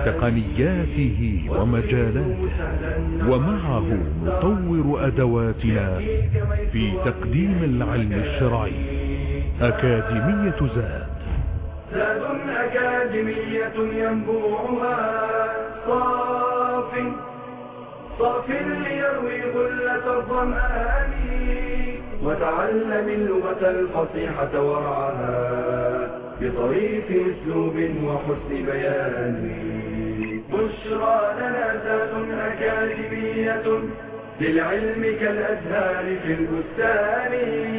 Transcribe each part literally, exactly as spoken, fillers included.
تقنياته ومجالاته، ومعه نطور أدواتنا في تقديم العلم الشرعي. أكاديمية زاد زاد أكاديمية ينبوعها صاف صاف ليروي غلة الظمآن، وتعلم اللغة الفصيحة ورعاها بطريف أسلوب وحسن بيان. بشرى لنا زاد أكاديمية للعلم كالأزهار في البستان.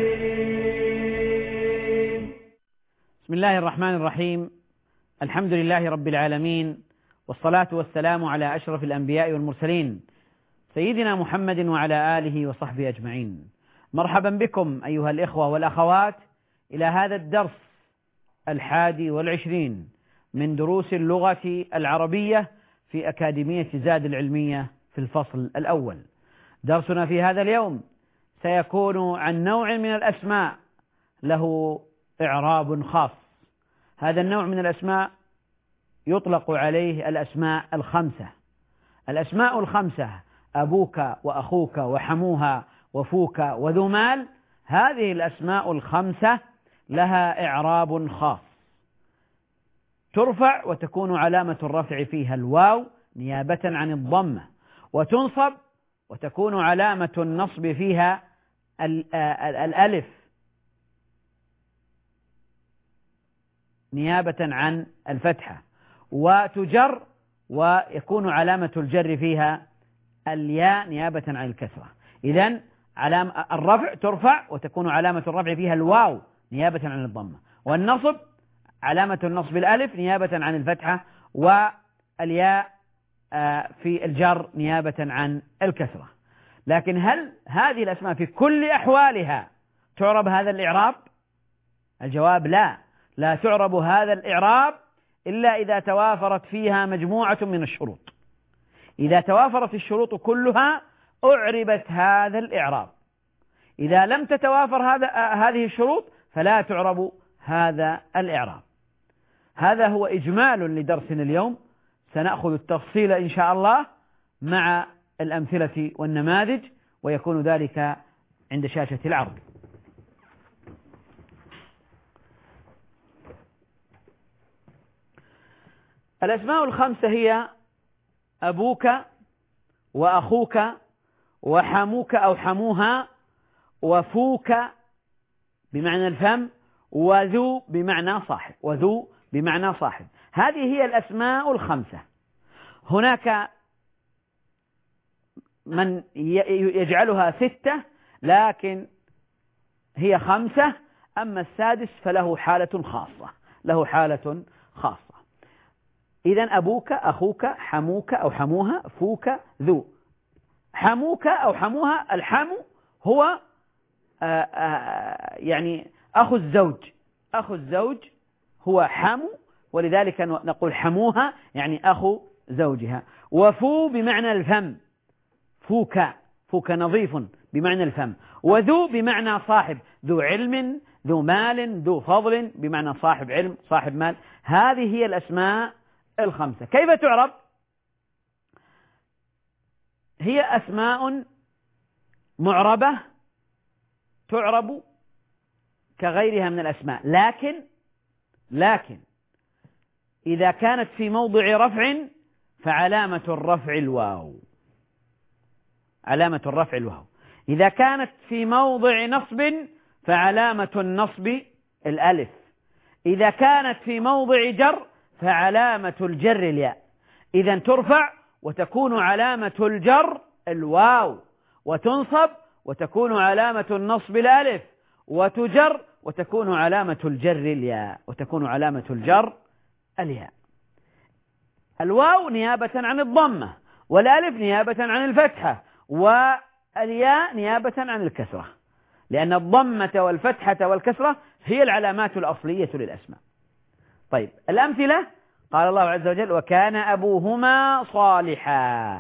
بسم الله الرحمن الرحيم. الحمد لله رب العالمين، والصلاة والسلام على أشرف الأنبياء والمرسلين سيدنا محمد وعلى آله وصحبه أجمعين. مرحبا بكم أيها الإخوة والأخوات إلى هذا الدرس الحادي والعشرين من دروس اللغة العربية في أكاديمية زاد العلمية في الفصل الأول. درسنا في هذا اليوم سيكون عن نوع من الأسماء له إعراب خاص. هذا النوع من الأسماء يطلق عليه الأسماء الخمسة. الأسماء الخمسة أبوك وأخوك وحموها وفوك وذو مال، هذه الأسماء الخمسة لها إعراب خاص. ترفع وتكون علامة الرفع فيها الواو نيابة عن الضمة، وتنصب وتكون علامة النصب فيها الألف نيابة عن الفتحة، وتجر ويكون علامة الجر فيها الياء نيابة عن الكسرة. إذن علامة الرفع ترفع وتكون علامة الرفع فيها الواو نيابة عن الضمة، والنصب علامة النصب الألف نيابة عن الفتحة، والياء في الجر نيابة عن الكسرة. لكن هل هذه الأسماء في كل أحوالها تعرب هذا الإعراب؟ الجواب لا، لا تعرب هذا الإعراب إلا إذا توافرت فيها مجموعة من الشروط. إذا توافرت الشروط كلها أعربت هذا الإعراب. إذا لم تتوافر هذا هذه الشروط فلا تعرب هذا الإعراب. هذا هو إجمال لدرسنا اليوم. سنأخذ التفصيل إن شاء الله مع الأمثلة والنماذج، ويكون ذلك عند شاشة العرض. الأسماء الخمسة هي أبوك وأخوك وحموك أو حموها وفوك بمعنى الفم وذو بمعنى صاحب وذو بمعنى صاحب. هذه هي الأسماء الخمسة. هناك من يجعلها ستة لكن هي خمسة، أما السادس فله حالة خاصة له حالة خاصة. إذن أبوك أخوك حموك أو حموها فوك ذو. حموك أو حموها، الحمو هو آآ آآ يعني أخو الزوج، أخو الزوج هو حمو، ولذلك نقول حموها يعني أخو زوجها. وفو بمعنى الفم، فوك فوك نظيف بمعنى الفم. وذو بمعنى صاحب، ذو علم ذو مال ذو فضل بمعنى صاحب علم صاحب مال. هذه هي الأسماء الخمسة. كيف تعرب؟ هي أسماء معربة تعرب كغيرها من الأسماء، لكن لكن إذا كانت في موضع رفع فعلامة الرفع الواو، علامة الرفع الواو. إذا كانت في موضع نصب فعلامة النصب الألف. إذا كانت في موضع جر فعلامة الجر الياء. إذن ترفع وتكون علامة الجر الواو، وتنصب وتكون علامة النصب الألف، وتجر وتكون علامة الجر الياء وتكون علامة الجر الياء. الواو نيابة عن الضمة، والألف نيابة عن الفتحة، والياء نيابة عن الكسرة، لأن الضمة والفتحة والكسرة هي العلامات الأصلية للأسماء. طيب الأمثلة، قال الله عز وجل وكان أبوهما صالحا.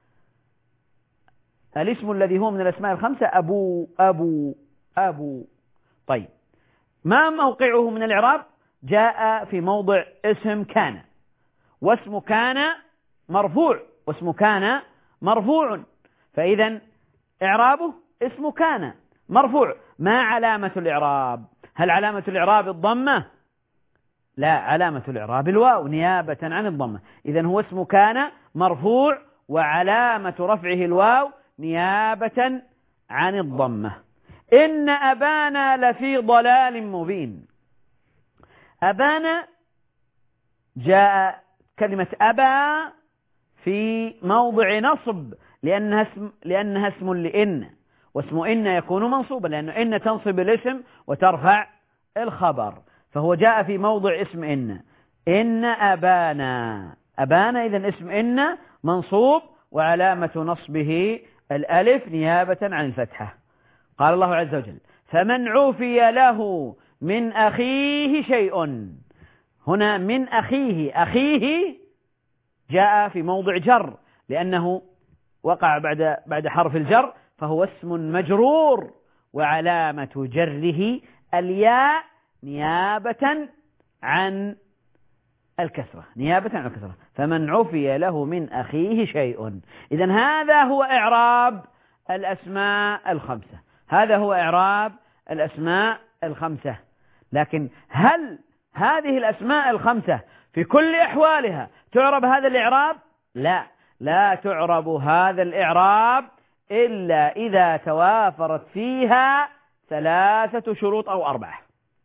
الاسم الذي هو من الأسماء الخمسة أبو أبو أبو. طيب ما موقعه من الإعراب؟ جاء في موضع اسم كان، واسم كان مرفوع، واسم كان مرفوع، فإذا إعرابه اسم كان مرفوع. ما علامة الإعراب؟ هل علامة الإعراب الضمة؟ لا، علامة الإعراب الواو نيابة عن الضمة. إذن هو اسم كان مرفوع وعلامة رفعه الواو نيابة عن الضمة. إن أبانا لفي ضلال مبين. أبانا جاء كلمة أبا في موضع نصب لأنها اسم, لأنها اسم لإن، واسم إن يكون منصوبا لأنه إن تنصب الاسم وترفع الخبر، فهو جاء في موضع اسم إن. إن أبانا، أبانا إذن اسم إن منصوب وعلامة نصبه الألف نيابة عن الفتحة. قال الله عز وجل: فمن عوفي له من أخيه شيء. هنا من أخيه، أخيه جاء في موضع جر لأنه وقع بعد بعد حرف الجر، فهو اسم مجرور وعلامة جره الياء نيابة عن الكسرة، نيابة عن الكسرة. فمن عفي له من أخيه شيء. إذن هذا هو إعراب الأسماء الخمسة، هذا هو إعراب الأسماء الخمسة. لكن هل هذه الأسماء الخمسة في كل أحوالها تعرب هذا الإعراب؟ لا، لا تعرب هذا الإعراب إلا إذا توافرت فيها ثلاثة شروط أو أربعة.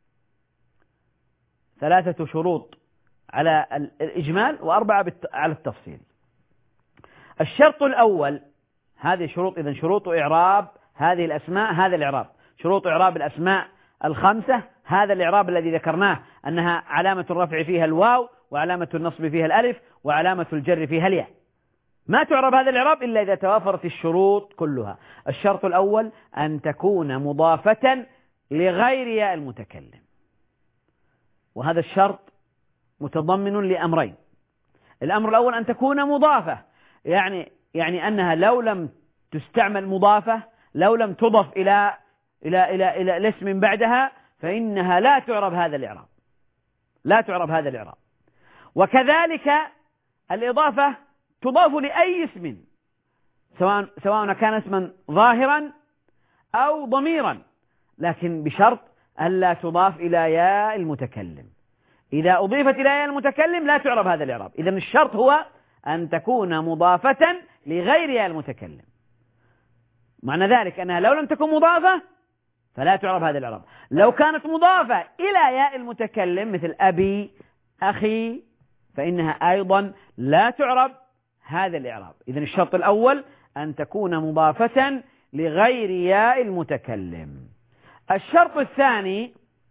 ثلاثة شروط على الإجمال وأربعة على التفصيل. الشرط الأول، هذه شروط، إذن شروط إعراب هذه الأسماء هذا الإعراب. شروط إعراب الأسماء الخمسة هذا الإعراب الذي ذكرناه، أنها علامة الرفع فيها الواو وعلامة النصب فيها الألف وعلامة الجر فيها الياء. ما تعرب هذا الإعراب إلا إذا توافرت الشروط كلها. الشرط الأول أن تكون مضافة لغير ياء المتكلم، وهذا الشرط متضمن لأمرين. الأمر الأول أن تكون مضافة، يعني يعني أنها لو لم تستعمل مضافة، لو لم تضف إلى إلى إلى إلى الاسم بعدها، فإنها لا تعرب هذا الإعراب، لا تعرب هذا الإعراب. وكذلك الإضافة تضاف لأي اسم، سواء سواء كان اسما ظاهرا أو ضميرا، لكن بشرط ألا تضاف إلى ياء المتكلم. إذا أضيفت إلى ياء المتكلم لا تعرب هذا الإعراب. إذن الشرط هو أن تكون مضافة لغير ياء المتكلم. معنى ذلك أنها لو لم تكن مضافة فلا تعرب هذا الإعراب. لو كانت مضافة إلى ياء المتكلم مثل أبي، أخي، فإنها أيضا لا تعرب هذا الإعراب. إذن الشرط الأول أن تكون مضافة لغير ياء المتكلم. الشرط الثاني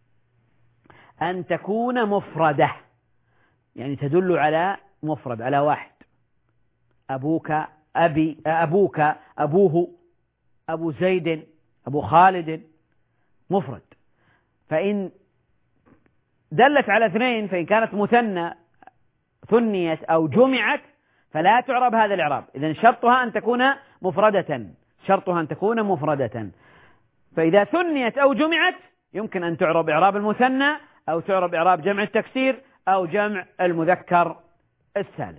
أن تكون مفردة، يعني تدل على مفرد، على واحد. أبوك، أبي، أبوك، أبوه، أبو زيد، أبو خالد، مفرد. فإن دلت على اثنين، فإن كانت مثنى ثنيت أو جمعت فلا تعرب هذا الإعراب. إذن شرطها أن تكون مفردة، شرطها أن تكون مفردة. فإذا ثنيت أو جمعت يمكن أن تعرب إعراب المثنى أو تعرب إعراب جمع التكسير أو جمع المذكر السالم.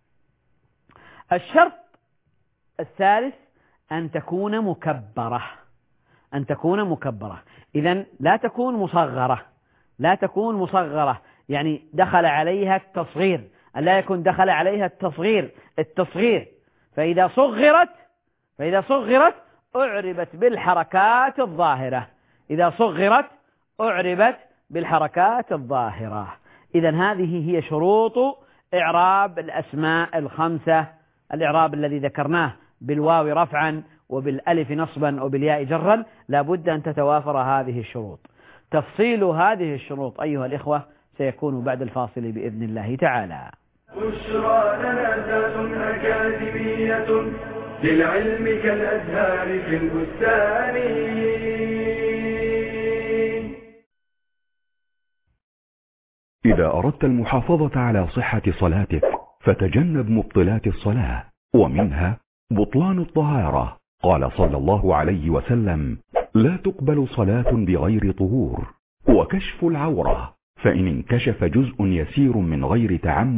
الشرط الثالث أن تكون مكبرة، أن تكون مكبرة. إذن لا تكون مصغرة، لا تكون مصغرة، يعني دخل عليها التصغير، أن لا يكون دخل عليها التصغير التصغير فإذا صغرت فإذا صغرت أعربت بالحركات الظاهرة، إذا صغرت أعربت بالحركات الظاهرة. إذن هذه هي شروط إعراب الأسماء الخمسة، الإعراب الذي ذكرناه بالواو رفعا وبالألف نصبا وبالياء جرا، لا بد أن تتوافر هذه الشروط. تفصيل هذه الشروط أيها الإخوة سيكون بعد الفاصل بإذن الله تعالى. بشرى لنا ذات أكاديمية للعلم كالأزهار في البستان. إذا أردت المحافظة على صحة صلاتك فتجنب مبطلات الصلاة، ومنها بطلان الطهارة. قال صلى الله عليه وسلم: لا تقبل صلاة بغير طهور. وكشف العورة، فإن انكشف جزء يسير من غير تعمد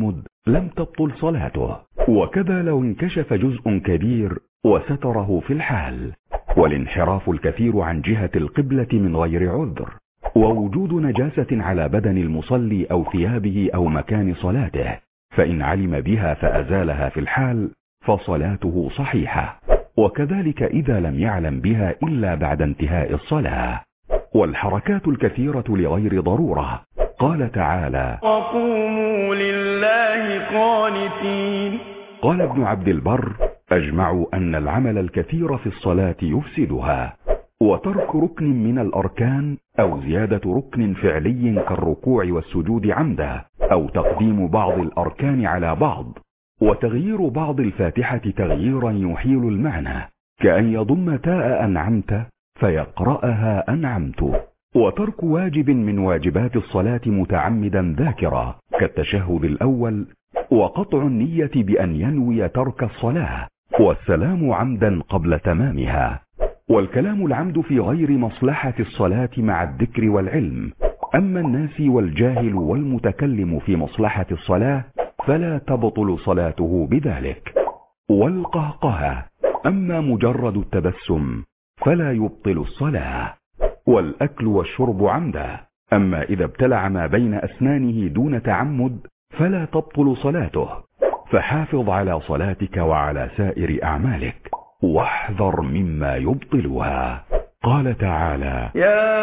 لم تبطل صلاته، وكذا لو انكشف جزء كبير وستره في الحال، والانحراف الكثير عن جهة القبلة من غير عذر، ووجود نجاسة على بدن المصلي أو ثيابه أو مكان صلاته، فإن علم بها فأزالها في الحال فصلاته صحيحة، وكذلك إذا لم يعلم بها إلا بعد انتهاء الصلاة. والحركات الكثيرة لغير ضرورة، قال تعالى: وقوموا لله قانتين. قال ابن عبد البر: أجمعوا أن العمل الكثير في الصلاة يفسدها، وترك ركن من الأركان أو زيادة ركن فعلي كالركوع والسجود عمدا، أو تقديم بعض الأركان على بعض، وتغيير بعض الفاتحة تغييرا يحيل المعنى، كأن يضم تاء أنعمت فيقرأها أنعمت، وترك واجب من واجبات الصلاة متعمدا ذاكرا كالتشهد الأول، وقطع النية بأن ينوي ترك الصلاة، والسلام عمدا قبل تمامها، والكلام العمد في غير مصلحة الصلاة مع الذكر والعلم. أما الناس والجاهل والمتكلم في مصلحة الصلاة فلا تبطل صلاته بذلك. والقهقه، أما مجرد التبسم فلا يبطل الصلاة. والأكل والشرب عمدا، أما إذا ابتلع ما بين أسنانه دون تعمد فلا تبطل صلاته. فحافظ على صلاتك وعلى سائر أعمالك، واحذر مما يبطلها. قال تعالى: يا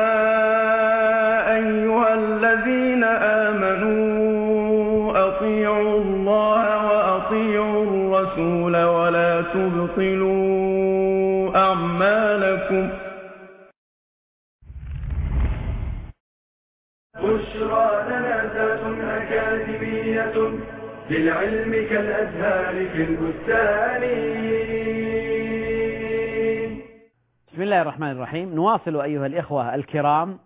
أيها الذين آمنوا أطيعوا الله وأطيعوا الرسول ولا تبطلوا أعمالكم. بشرى لنا ذات أكاديمية للعلم كالأزهار في البستان. بسم الله الرحمن الرحيم. نواصل أيها الإخوة الكرام.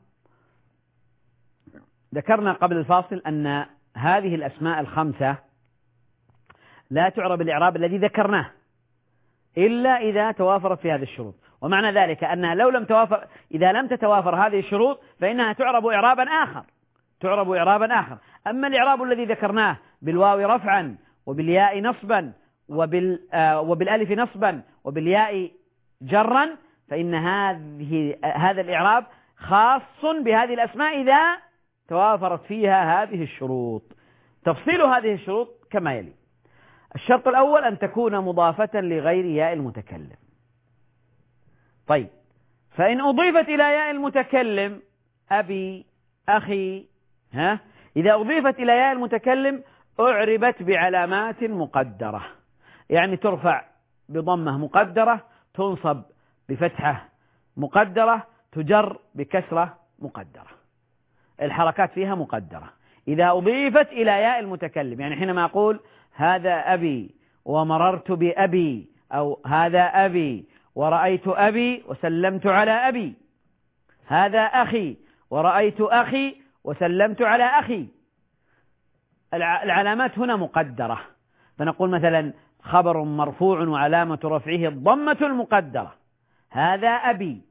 ذكرنا قبل الفاصل أن هذه الأسماء الخمسة لا تعرب الإعراب الذي ذكرناه إلا إذا توافرت في هذه الشروط، ومعنى ذلك أنها لو لم توافر، إذا لم تتوافر هذه الشروط فإنها تعرب إعرابا آخر تعرب إعرابا آخر. أما الإعراب الذي ذكرناه بالواو رفعا وبالياء نصبا وبال آه وبالألف نصبا وبالياء جرا، فإن هذه هذا الإعراب خاص بهذه الأسماء إذا توافرت فيها هذه الشروط. تفصيل هذه الشروط كما يلي: الشرط الأول أن تكون مضافة لغير ياء المتكلم. طيب، فإن أضيفت إلى ياء المتكلم أبي أخي، ها إذا أضيفت إلى ياء المتكلم أعربت بعلامات مقدرة، يعني ترفع بضمة مقدرة، تنصب بفتحة مقدرة، تجر بكسرة مقدرة. الحركات فيها مقدرة إذا أضيفت إلى ياء المتكلم. يعني حينما أقول هذا أبي ومررت بأبي، أو هذا أبي ورأيت أبي وسلمت على أبي، هذا أخي ورأيت أخي وسلمت على أخي، العلامات هنا مقدرة. فنقول مثلا خبر مرفوع وعلامة رفعه الضمة المقدرة، هذا أبي،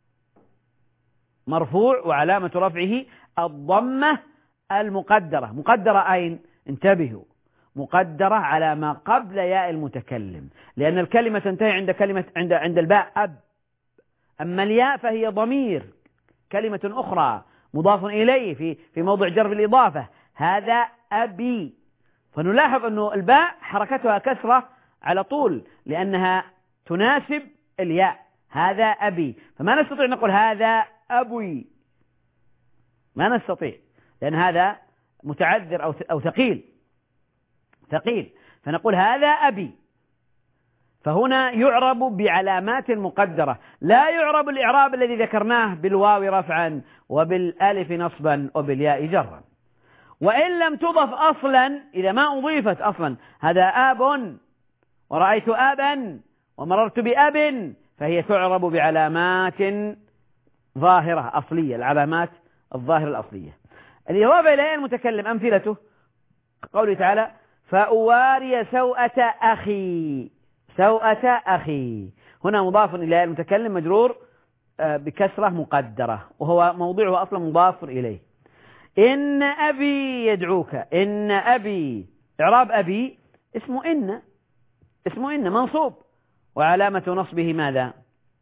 مرفوع وعلامة رفعه الضمة المقدرة. مقدرة أين؟ انتبهوا، مقدرة على ما قبل ياء المتكلم، لأن الكلمة تنتهي عند كلمة عند عند الباء أب، أما الياء فهي ضمير، كلمة أخرى مضاف إليه في في موضع جر بالإضافة، هذا أبي. فنلاحظ أنه الباء حركتها كسرة على طول لأنها تناسب الياء، هذا أبي. فما نستطيع نقول هذا أبوي، ما نستطيع، لأن هذا متعذر أو أو ثقيل ثقيل فنقول هذا أبي. فهنا يعرب بعلامات مقدرة، لا يعرب الإعراب الذي ذكرناه بالواو رفعا وبالألف نصبا وبالياء جرا. وإن لم تضف أصلا، إذا ما أضيفت أصلا، هذا آب ورأيت آبا ومررت بأب، فهي تعرب بعلامات ظاهرة أصلية، العلامات الظاهرة الأصلية. الإضافة إلى المتكلم أمثلته قوله تعالى: فأواري سوءة أخي، سوءة أخي، هنا مضاف إلى المتكلم مجرور بكسرة مقدرة، وهو موضوعه أصلا مضاف إليه. إن أبي يدعوك، إن أبي إعراب أبي اسمه إن، اسمه إن منصوب، وعلامة نصبه ماذا؟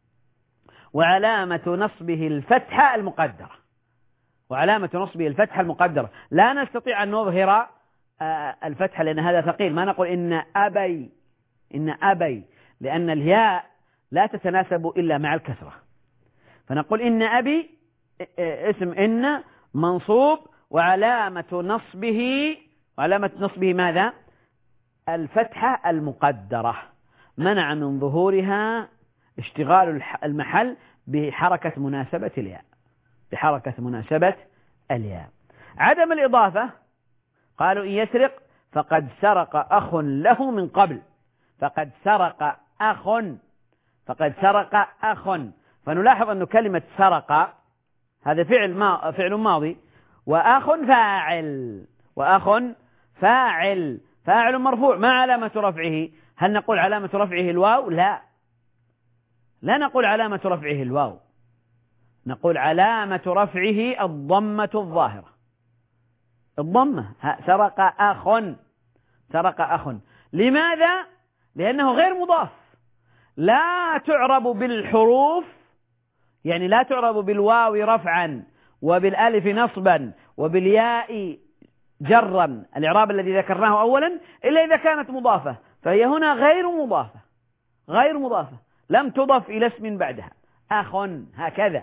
وعلامة نصبه الفتحة المقدرة، وعلامة نصبه الفتحة المقدرة. لا نستطيع أن نظهر الفتحة لأن هذا ثقيل، ما نقول إن أبي، إن أبي، لأن الياء لا تتناسب إلا مع الكسرة، فنقول إن أبي اسم إن منصوب، وعلامة نصبه، وعلامة نصبه ماذا؟ الفتحة المقدرة، منع من ظهورها اشتغال المحل بحركة مناسبة الياء، بحركة مناسبة الياء. عدم الإضافة قالوا إن يسرق فقد سرق أخ له من قبل، فقد سرق أخ، فقد سرق أخ، فنلاحظ أن كلمة سرق هذا فعل ما فعل ماضي، وأخ فاعل، وأخ فاعل، فاعل مرفوع، ما علامة رفعه؟ هل نقول علامة رفعه الواو؟ لا، لا نقول علامة رفعه الواو، نقول علامة رفعه الضمة الظاهرة، الضمة. سرق أخ، سرق أخ. لماذا؟ لأنه غير مضاف، لا تعرب بالحروف، يعني لا تعرب بالواو رفعا وبالالف نصبا وبالياء جرا، الإعراب الذي ذكرناه أولا، إلا إذا كانت مضافة، فهي هنا غير مضافة، غير مضافة، لم تضف إلى اسم بعدها. أخ هكذا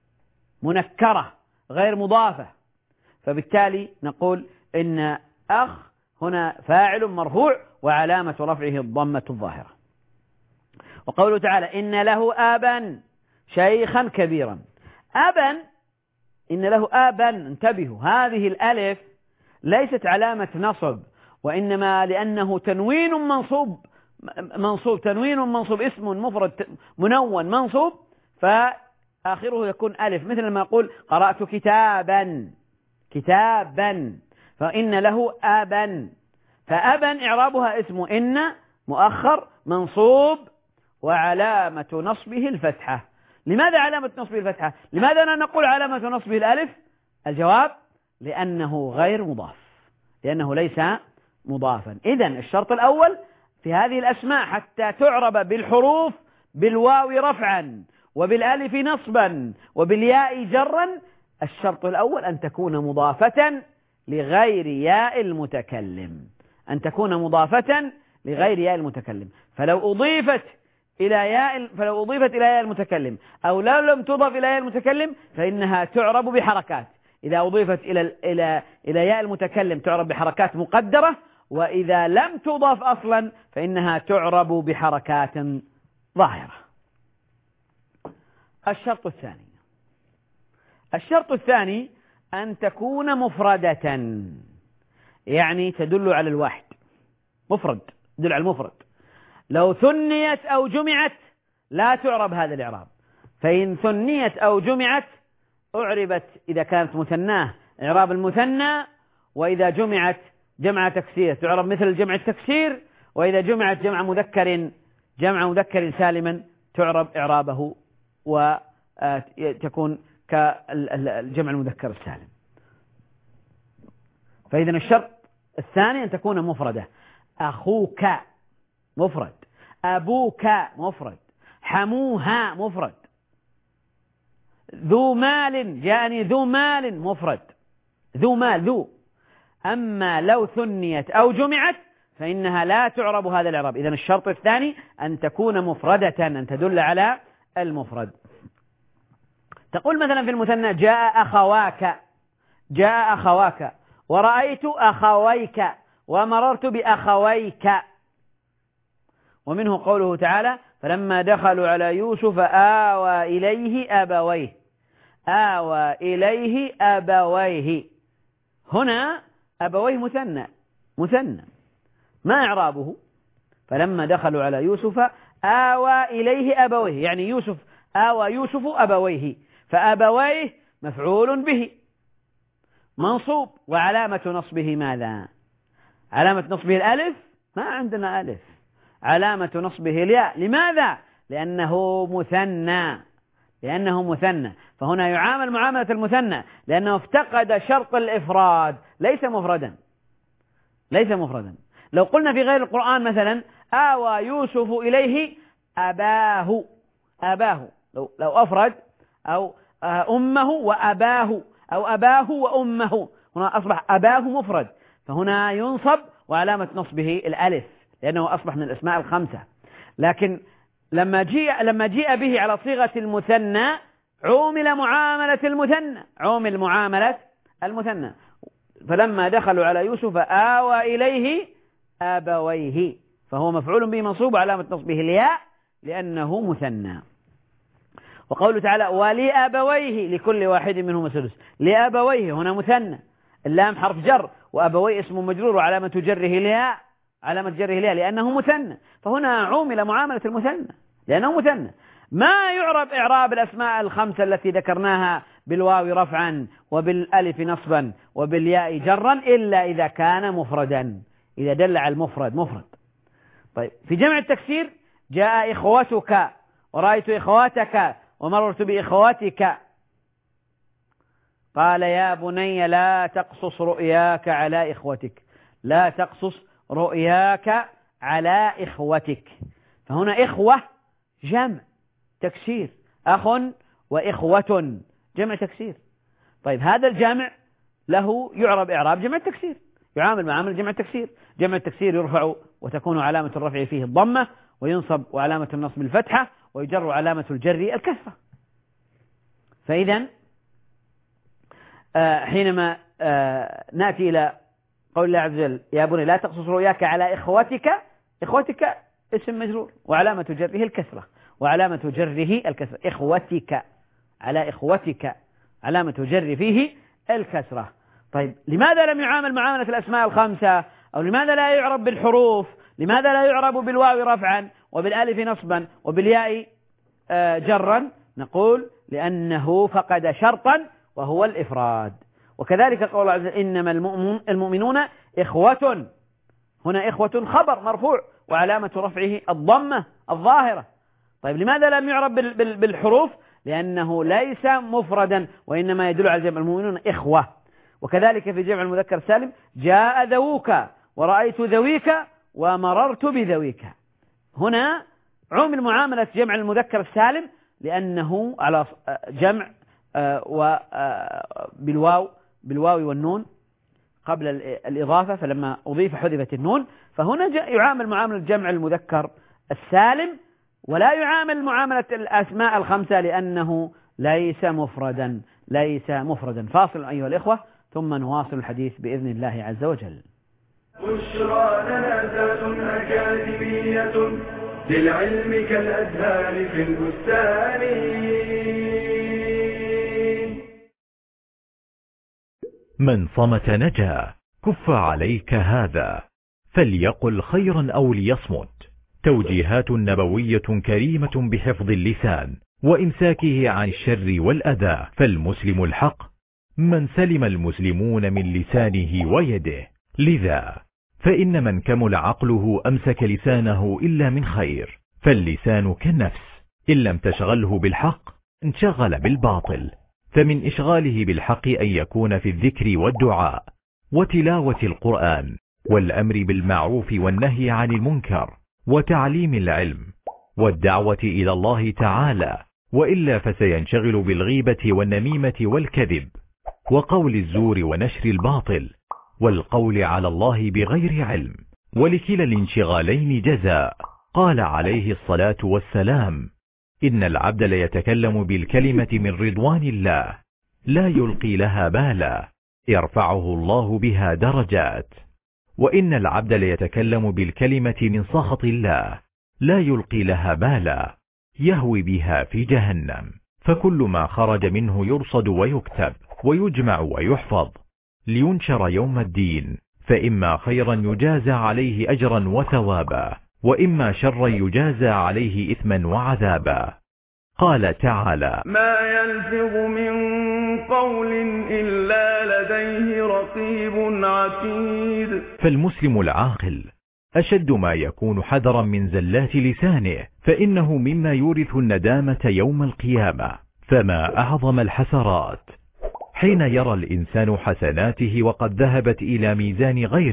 منكرة غير مضافة، فبالتالي نقول إن أخ هنا فاعل مرفوع وعلامة رفعه الضمة الظاهرة. وقوله تعالى إن له آبا شيخا كبيرا، آبا، إن له آبا، انتبهوا، هذه الألف ليست علامة نصب، وإنما لأنه تنوين منصوب، منصوب تنوين منصوب، اسم مفرد منون منصوب، فآخره يكون ألف، مثل ما أقول قرأت كتابا، كتابا، فإن له آبا، فأبا إعرابها اسم إن مؤخر منصوب وعلامة نصبه الفتحة. لماذا علامة نصبه الفتحة؟ لماذا لا نقول علامة نصبه الألف؟ الجواب لأنه غير مضاف، لأنه ليس مضافا. إذن الشرط الأول في هذه الأسماء حتى تعرب بالحروف بالواو رفعا وبالألف نصبا وبالياء جرا، الشرط الأول أن تكون مضافة لغير ياء المتكلم، أن تكون مضافة لغير ياء المتكلم. فلو أضيفت إلى ياء فلو أضيفت إلى ياء المتكلم أو لو لم تضف إلى ياء المتكلم فإنها تعرب بحركات. إذا أضيفت إلى إلى إلى ياء المتكلم تعرب بحركات مقدرة، وإذا لم تضاف أصلا فإنها تعرب بحركات ظاهرة. الشرط الثاني، الشرط الثاني أن تكون مفردة، يعني تدل على الواحد، مفرد تدل على المفرد. لو ثنيت أو جمعت لا تعرب هذا الإعراب، فإن ثنيت أو جمعت أعربت إذا كانت مثناه إعراب المثنى، وإذا جمعت جمع تكسير تعرب مثل جمع التكسير، وإذا جمعت جمع مذكر جمع مذكر سالما تعرب إعرابه وتكون كالجمع المذكر السالم. فإذا الشرط الثاني أن تكون مفردة. أخوك مفرد، أبوك مفرد، حموها مفرد، ذو مال جاءني ذو مال مفرد، ذو مال ذو. أما لو ثنيت أو جمعت فإنها لا تعرب هذا الإعراب. إذن الشرط الثاني أن تكون مفردة، أن تدل على المفرد. تقول مثلا في المثنى جاء أخواك، جاء أخواك، ورأيت أخويك، ومررت بأخويك. ومنه قوله تعالى فلما دخلوا على يوسف آوى إليه أبويه، آوى إليه أبويه، هنا أبويه مثنى، مثنى ما إعرابه؟ فلما دخلوا على يوسف آوى إليه أبويه، يعني يوسف آوى يوسف أبويه، فأبويه مفعول به منصوب، وعلامة نصبه ماذا؟ علامة نصبه الألف؟ ما عندنا ألف، علامة نصبه الياء. لماذا؟ لأنه مثنى، لأنه مثنى، فهنا يعامل معاملة المثنى لأنه افتقد شرط الإفراد، ليس مفردا، ليس مفردا. لو قلنا في غير القرآن مثلا آوى يوسف إليه أباه، أباه لو, لو أفرد، أو أمه وأباه، أو أباه وأمه، هنا أصبح أباه مفرد، فهنا ينصب وعلامة نصبه الألف لأنه أصبح من الأسماء الخمسة. لكن لما جيء لما جيء به على صيغة المثنى عومل معاملة المثنى، عومل معاملة المثنى، فلما دخلوا على يوسف آوى إليه أبويه، فهو مفعول به منصوب وعلامة نصبه الياء لأنه مثنى. وقوله تعالى ولأبويه لكل واحد منهم السدس، لأبويه هنا مثنى، اللام حرف جر، وأبويه اسم مجرور وعلامة جره الياء، علامة جره الياء لأنه مثنى، فهنا عومل معاملة المثنى لأنه مثنى. ما يعرب إعراب الأسماء الخمسة التي ذكرناها بالواو رفعا وبالألف نصبا وبالياء جرا إلا إذا كان مفردا، إذا دل على المفرد مفرد. طيب في جمع التكسير جاء إخوتك ورأيت إخواتك ومررت بإخواتك. قال يا بني لا تقصص رؤياك على إخوتك، لا تقصص رؤياك على إخوتك، فهنا إخوة جمع تكسير، أخ وإخوة جمع تكسير. طيب هذا الجمع له يعرب إعراب جمع التكسير، يعامل معامل جمع التكسير. جمع التكسير يرفع وتكون علامة الرفع فيه الضمة، وينصب وعلامة النصب الفتحة، ويجر علامة الجر الكسرة. فإذا آه حينما آه نأتي إلى قول الله عز وجل يا بني لا تقصص رؤياك على إخوتك، إخوتك اسم مجرور وعلامة جره الكسرة، وعلامة جره الكسرة، إخوتك على إخوتك علامة جر فيه الكسرة. طيب لماذا لم يعامل معاملة الأسماء الخمسة؟ أو لماذا لا يعرب بالحروف؟ لماذا لا يعرب بالواو رفعا وبالالف نصبا وبالياء جرا؟ نقول لأنه فقد شرطا وهو الإفراد. وكذلك قول الله عز وجل إنما المؤمنون إخوة، هنا إخوة خبر مرفوع وعلامة رفعه الضمة الظاهرة. طيب لماذا لم يعرب بالحروف؟ لأنه ليس مفردا وإنما يدل على جمع المؤمنون إخوة. وكذلك في جمع المذكر السالم جاء ذووك ورأيت ذويك ومررت بذويك، هنا عمل معاملة جمع المذكر السالم لأنه على جمع بالواو بالواو والنون قبل الإضافة، فلما أضيف حذفت النون، فهنا يعامل معاملة جمع المذكر السالم ولا يعامل معاملة الأسماء الخمسة لأنه ليس مفردا ليس مفردا. فاصل أيها الإخوة ثم نواصل الحديث بإذن الله عز وجل. بشرى لنا ذات أكاديمية للعلم كالأزهار في البستان. من صمت نجا، كف عليك هذا، فليقل خيرا أو ليصمت. توجيهات نبوية كريمة بحفظ اللسان وإمساكه عن الشر والأذى. فالمسلم الحق من سلم المسلمون من لسانه ويده، لذا فإن من كمل عقله أمسك لسانه إلا من خير. فاللسان كالنفس، إن لم تشغله بالحق انشغل بالباطل. فمن إشغاله بالحق أن يكون في الذكر والدعاء وتلاوة القرآن والأمر بالمعروف والنهي عن المنكر وتعليم العلم والدعوة إلى الله تعالى، وإلا فسينشغل بالغيبة والنميمة والكذب وقول الزور ونشر الباطل والقول على الله بغير علم. ولكلا الانشغالين جزاء. قال عليه الصلاة والسلام إن العبد ليتكلم بالكلمة من رضوان الله لا يلقي لها بالا يرفعه الله بها درجات، وإن العبد ليتكلم بالكلمة من سخط الله لا يلقي لها بالا يهوي بها في جهنم. فكل ما خرج منه يرصد ويكتب ويجمع ويحفظ لينشر يوم الدين، فإما خيرا يجازى عليه أجرا وثوابا، وإما شرا يجازى عليه إثما وعذابا. قال تعالى ما يلفظ من قول إلا لديه رقيب عتيد. فالمسلم العاقل أشد ما يكون حذرا من زلات لسانه، فإنه مما يورث الندامة يوم القيامة. فما أعظم الحسرات حين يرى الإنسان حسناته وقد ذهبت إلى ميزان غيره،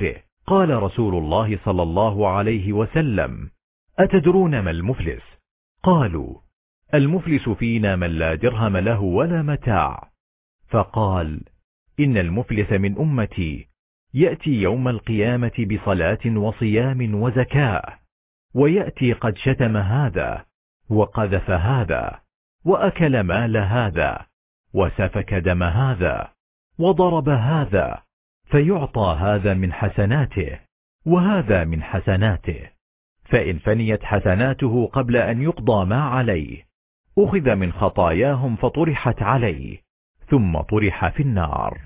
قال رسول الله صلى الله عليه وسلم: أتدرون ما المفلس؟ قالوا: المفلس فينا من لا درهم له ولا متاع. فقال: إن المفلس من أمتي يأتي يوم القيامة بصلاة وصيام وزكاة، ويأتي قد شتم هذا وقذف هذا وأكل مال هذا وسفك دم هذا وضرب هذا، فيعطى هذا من حسناته وهذا من حسناته، فإن فنيت حسناته قبل أن يقضى ما عليه أخذ من خطاياهم فطرحت عليه ثم طرح في النار.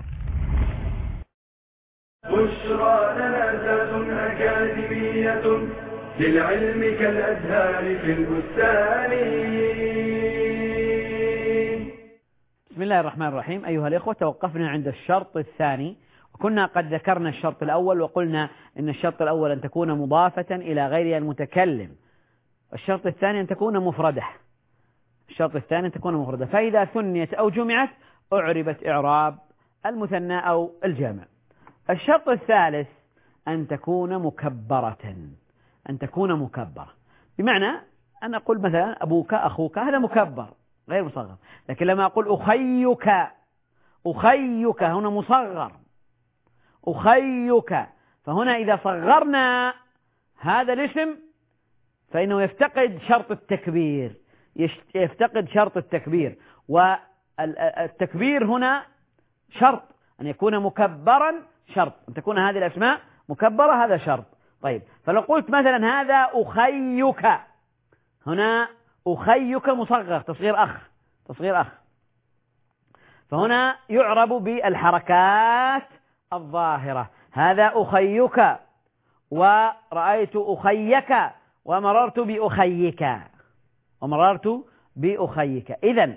بشرى لنا ذات أكاديمية للعلم كالأزهار في البستان. بسم الله الرحمن الرحيم. أيها الإخوة، توقفنا عند الشرط الثاني، وكنا قد ذكرنا الشرط الأول وقلنا إن الشرط الأول أن تكون مضافة إلى غيرها المتكلم، الشرط الثاني أن تكون مفردة الشرط الثاني أن تكون مفردة فإذا ثنيت أو جمعت أعربت إعراب المثنى أو الجمع. الشرط الثالث أن تكون مكبرة أن تكون مكبرة بمعنى أن أقول مثلا أبوك أخوك، هذا مكبر غير مصغر، لكن لما أقول أخيك أخيك هنا مصغر أخيك، فهنا إذا صغرنا هذا الاسم فإنه يفتقد شرط التكبير يفتقد شرط التكبير والتكبير هنا شرط أن يكون مكبرا، شرط أن تكون هذه الأسماء مكبرة، هذا شرط. طيب، فلو قلت مثلا هذا أخيك، هنا أخيك مصغر تصغير أخ تصغير أخ فهنا يعرب بالحركات الظاهرة، هذا أخيك ورأيت أخيك ومررت بأخيك ومررت بأخيك. إذن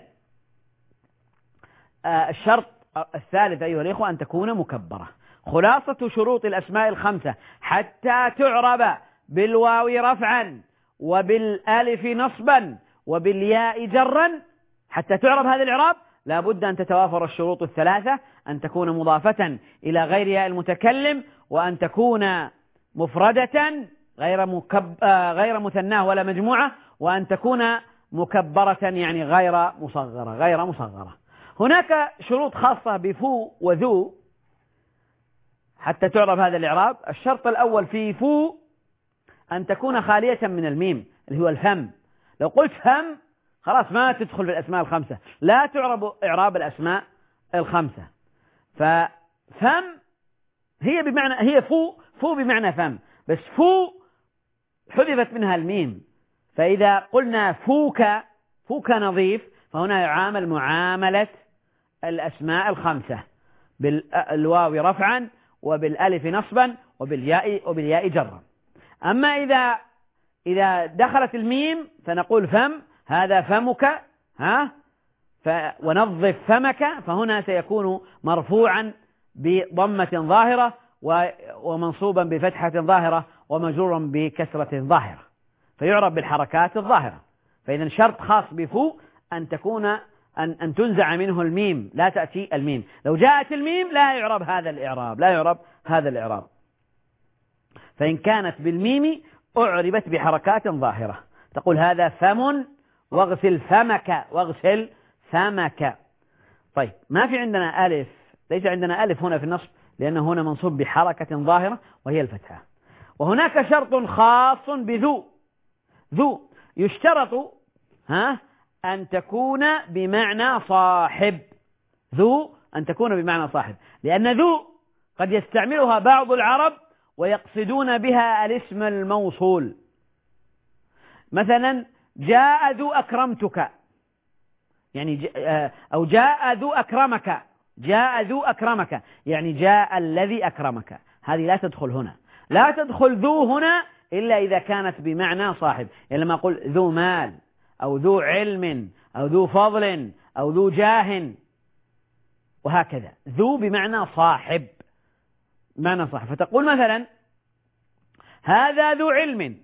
آه الشرط الثالث أيها الإخوة أن تكون مكبرة. خلاصة شروط الأسماء الخمسة حتى تعرب بالواو رفعا وبالالف نصبا وبالياء جرا، حتى تعرب هذا الإعراب لا بد أن تتوافر الشروط الثلاثة: أن تكون مضافة إلى غيرها المتكلم، وأن تكون مفردة غير مكب... غير مثناه ولا مجموعة، وأن تكون مكبرة يعني غير مصغرة غير مصغرة. هناك شروط خاصة بفو وذو حتى تعرب هذا الإعراب. الشرط الأول في فو أن تكون خالية من الميم اللي هو الفم. لو قلت فم خلاص ما تدخل في الأسماء الخمسة، لا تعرب إعراب الأسماء الخمسة. ففم هي بمعنى هي فو فو بمعنى فم، بس فو حذفت منها الميم، فإذا قلنا فوك فوك نظيف فهنا يعامل معاملة الأسماء الخمسة بالواو رفعا وبالالف نصبا وبالياء وبالياء جرا. أما إذا إذا دخلت الميم فنقول فم، هذا فمك ها ف ونظف فمك، فهنا سيكون مرفوعا بضمة ظاهرة ومنصوبا بفتحة ظاهرة ومجرورا بكسرة ظاهرة، فيعرب بالحركات الظاهرة. فإذا شرط خاص بفو أن تكون أن, أن تنزع منه الميم، لا تأتي الميم. لو جاءت الميم لا يعرب هذا الإعراب لا يعرب هذا الإعراب فإن كانت بالميم أعربت بحركات ظاهرة. تقول هذا فم واغسل فمك واغسل فمك. طيب، ما في عندنا ألف، ليس عندنا ألف هنا في النصب لأنه هنا منصوب بحركة ظاهرة وهي الفتحة. وهناك شرط خاص بذو. ذو يشترط ها أن تكون بمعنى صاحب ذو أن تكون بمعنى صاحب لأن ذو قد يستعملها بعض العرب ويقصدون بها الاسم الموصول. مثلا جاء ذو أكرمتك، يعني أو جاء ذو أكرمك جاء ذو أكرمك يعني جاء الذي أكرمك. هذه لا تدخل هنا، لا تدخل ذو هنا إلا إذا كانت بمعنى صاحب. يعني لما أقول ذو مال أو ذو علم أو ذو فضل أو ذو جاه وهكذا، ذو بمعنى صاحب معنى صاحب. فتقول مثلا هذا ذو علم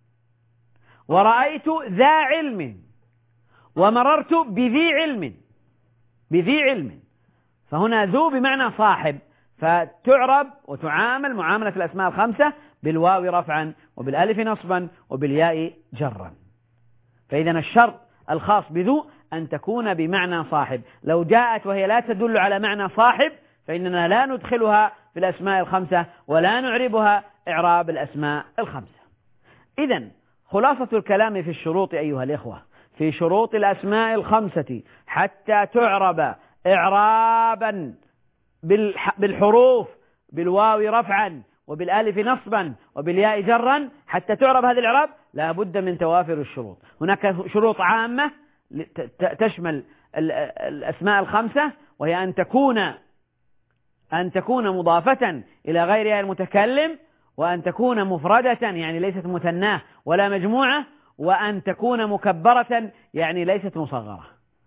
ورأيت ذا علم ومررت بذي علم بذي علم فهنا ذو بمعنى صاحب، فتعرب وتعامل معاملة الأسماء الخمسة بالواو رفعا وبالألف نصبا وبالياء جرا. فإذا الشرط الخاص بذو أن تكون بمعنى صاحب. لو جاءت وهي لا تدل على معنى صاحب فإننا لا ندخلها في الأسماء الخمسة ولا نعربها إعراب الأسماء الخمسة. إذن خلاصة الكلام في الشروط أيها الإخوة، في شروط الأسماء الخمسة حتى تعرب إعرابا بالحروف بالواو رفعا وبالالف نصبا وبالياء جرا، حتى تعرب هذا الإعراب لا بد من توافر الشروط. هناك شروط عامة تشمل الأسماء الخمسة، وهي أن تكون أن تكون مضافة إلى غيرها المتكلم، وأن تكون مفردة يعني ليست مثناة ولا مجموعة، وأن تكون مكبرة يعني ليست مصغرة.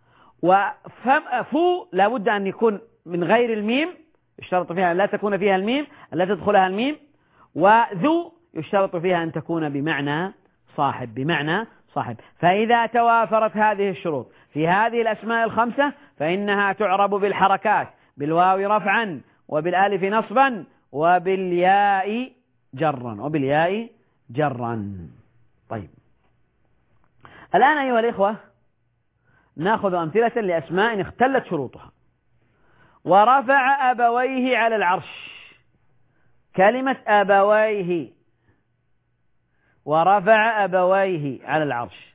وفو لا بد أن يكون من غير الميم، يشترط فيها أن لا تكون فيها الميم، لا تدخلها الميم. وذو يشترط فيها أن تكون بمعنى صاحب، بمعنى صاحب. فإذا توافرت هذه الشروط في هذه الأسماء الخمسة فإنها تعرب بالحركات، بالواو رفعا وبالالف نصبا وبالياء جرا وبالياء جرا. طيب، الآن أيها الإخوة نأخذ أمثلة لأسماء اختلت شروطها. ورفع أبويه على العرش. كلمة أبويه، ورفع أبويه على العرش،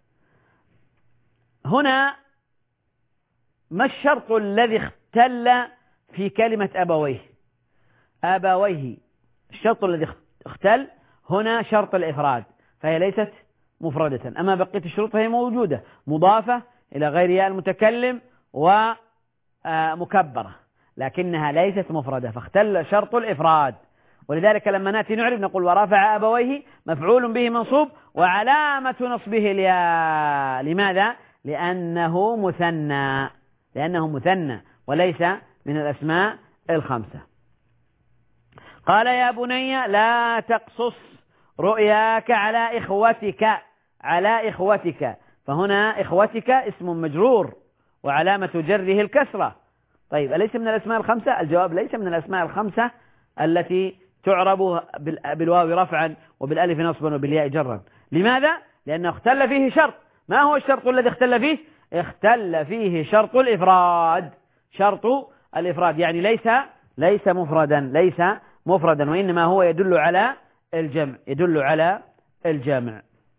هنا ما الشرط الذي اختل في كلمة أبويه؟ أبويه الشرط الذي اختل هنا شرط الإفراد، فهي ليست مفردة. أما بقية الشروط فهي موجودة، مضافة إلى غير ياء المتكلم ومكبرة، لكنها ليست مفردة، فاختل شرط الإفراد. ولذلك لما نأتي نعرف نقول ورفع أبويه مفعول به منصوب وعلامة نصبه الياء. لماذا؟ لأنه مثنى، لأنه مثنى وليس من الأسماء الخمسة. قال يا بني لا تقصص رؤياك على إخوتك، على إخوتك، فهنا إخوتك اسم مجرور وعلامة جره الكسرة. طيب، أليس من الأسماء الخمسة؟ الجواب ليس من الأسماء الخمسة التي تعرب بالواو رفعا وبالالف نصبا وبالياء جرا. لماذا؟ لأنه اختل فيه شرط. ما هو الشرط الذي اختل فيه؟ اختل فيه شرط الإفراد، شرط الإفراد، يعني ليس ليس مفردا، ليس مفردا، وإنما هو يدل على الجمع، يدل على الجمع.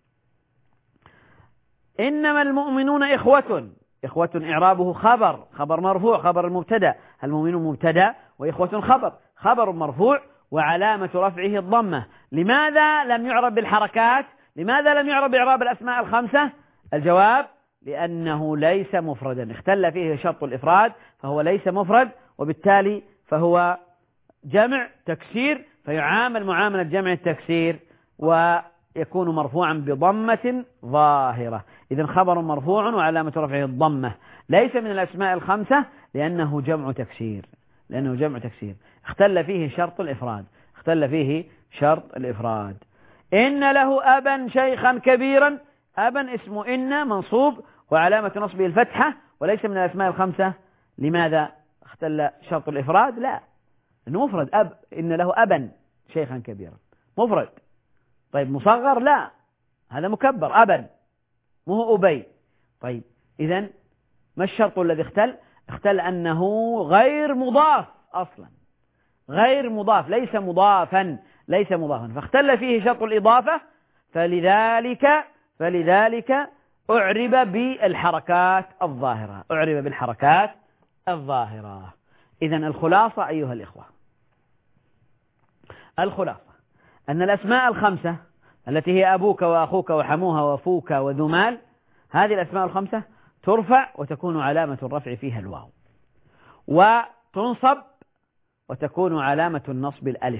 إنما المؤمنون إخوة. إخوة إعرابه خبر، خبر مرفوع، خبر المبتدأ. المؤمنون مبتدأ وإخوة خبر، خبر مرفوع وعلامة رفعه الضمة. لماذا لم يعرب بالحركات؟ لماذا لم يعرب بإعراب الأسماء الخمسة؟ الجواب لأنه ليس مفردا، اختل فيه شرط الإفراد، فهو ليس مفرد، وبالتالي فهو جمع تكسير، فيعامل معاملة جمع التكسير ويكون مرفوعا بضمة ظاهرة. إذن خبر مرفوع وعلامة رفعه الضمة، ليس من الأسماء الخمسة لأنه جمع تكسير، لأنه جمع تكسير، اختل فيه شرط الإفراد، اختل فيه شرط الإفراد. إن له أبا شيخا كبيرا. أبا اسم إن منصوب وعلامة نصبه الفتحة وليس من الأسماء الخمسة. لماذا اختل شرط الإفراد؟ لا، إنه مفرد. أب، إن له أبا شيخا كبيرا، مفرد. طيب، مصغر؟ لا، هذا مكبر، أبا، مو أبي. طيب، إذن ما الشرط الذي اختل؟ اختل أنه غير مضاف أصلا، غير مضاف، ليس مضافا، ليس مضافا، فاختل فيه شرط الإضافة، فلذلك فلذلك أعرب بالحركات الظاهرة، أعرب بالحركات الظاهرة. إذن الخلاصة أيها الإخوة، الخلاصة أن الأسماء الخمسة التي هي أبوك وأخوك وحموها وفوك وذو مال، هذه الأسماء الخمسة ترفع وتكون علامة الرفع فيها الواو، وتنصب وتكون علامة النصب الألف،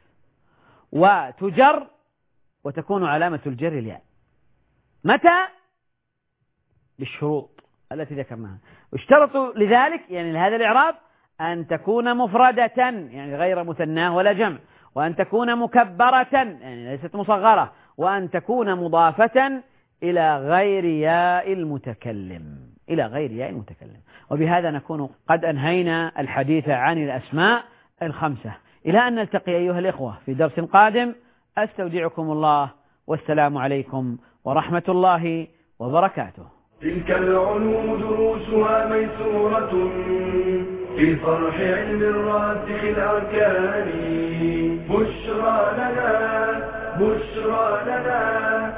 وتجر وتكون علامة الجر الياء. متى؟ بالشروط التي ذكرناها. اشترطوا لذلك يعني لهذا الإعراب أن تكون مفردة يعني غير مثناه ولا جمع، وأن تكون مكبرة يعني ليست مصغرة، وأن تكون مضافة إلى غير ياء المتكلم، إلى غير ياء المتكلم. وبهذا نكون قد أنهينا الحديث عن الأسماء الخمسة. إلى أن نلتقي أيها الإخوة في درس قادم، أستودعكم الله والسلام عليكم ورحمة الله وبركاته. تلك العلوم دروسها ميسورة في صرح علم الراسخ الأركان. بشرى لنا بشرى لنا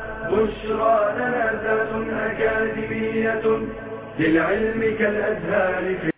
بشرى لنا ذات أكاديمية للعلم كالأزهار.